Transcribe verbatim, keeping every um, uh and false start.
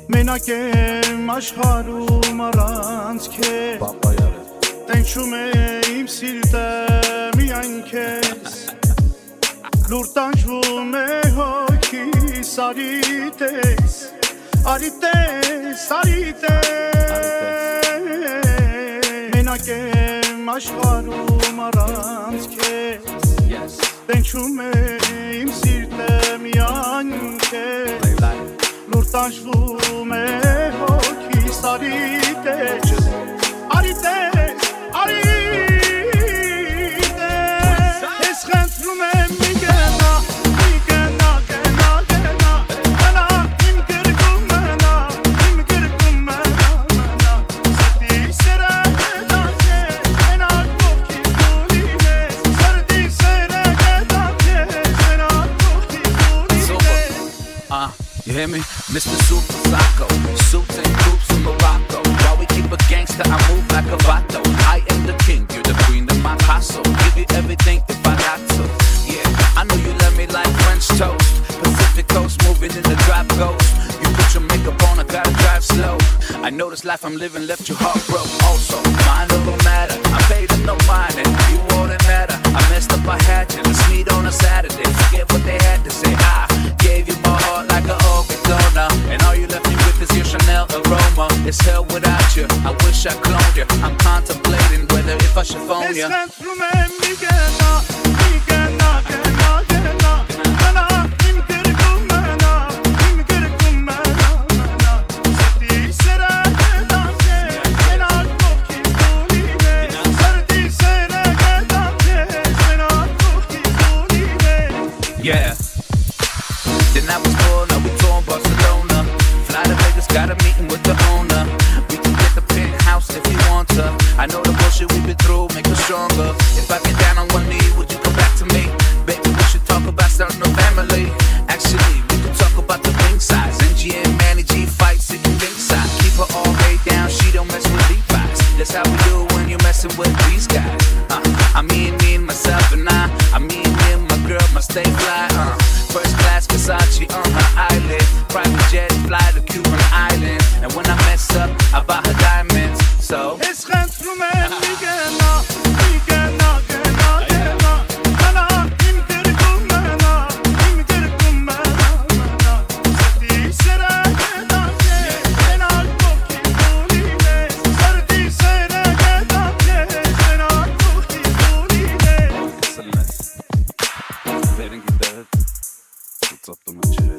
Մենակ եմ աշխարհում առանց քեզ Տենչում է իմ սիրտը միայն քեզ Լուր տանջվում է հոգիս արի տես Արի տես, արի տես Մենակ եմ աշխարհում առանց քեզ Տենչում է իմ սիրտը միայն քեզ Լուր տանջվում է հոգիս արի տես Արի տես, արի տես Ես խնդրում եմ մի գնա, մի գնա, գնա, գնա Գնա իմ գրկում մնա, իմ գրկում մնա, մնա Սրտի սերը գետա քեզ, մենակ ողքից դու լինես Սրտի սերը գետա քեզ, մենակ ողքից դու լինես Uh, you hear me? Mister Super Psycho, suits and coops in Morocco. While we keep a gangster, I move like a vato. I am the king, you're the queen of my castle. Give you everything if I got to. Yeah, I know you love me like French toast. Pacific coast, moving in the drop ghost. You put your makeup on, I gotta drive slow. I know this life I'm living left you heartbroken. Also, mind over matter. I paid them no mind and you wouldn't matter. I messed up, I had you. Let's meet on a Saturday. Forget what they had to say. I gave you my heart like an organ donor. And all you left me with is your Chanel aroma. It's hell without you. I wish I cloned you. I'm contemplating whether if I should phone you. Yeah. Then I was born, now we torn Barcelona. Fly to Vegas, got a meeting with the owner. We can get the penthouse if you want to. I know the bullshit we've been through make us stronger. If I get down on one knee, would you come back to me? Baby, we should talk about starting a family. Actually, we could talk about the ring size. M G M, Manny G fight, sitting ringside. Keep her all way down, she don't mess with Levi's. That's how we do when you're messing with these guys. Uh, I mean, me and myself and I. I mean, me and my girl must stay fly. Uh, First class Versace on her eyelid. Private jet, fly to Cuban island. And when I mess up, I buy her diamonds. So It's خندروم میگنا میگنا گنا گنا گنا این گرگم منا این گرگم منا منا سرتی سر گدا که کنار کوکی بولیه سرتی سر گدا که کنار کوکی بولیه Excellenz, werden gedacht, tut's ab der Mensch.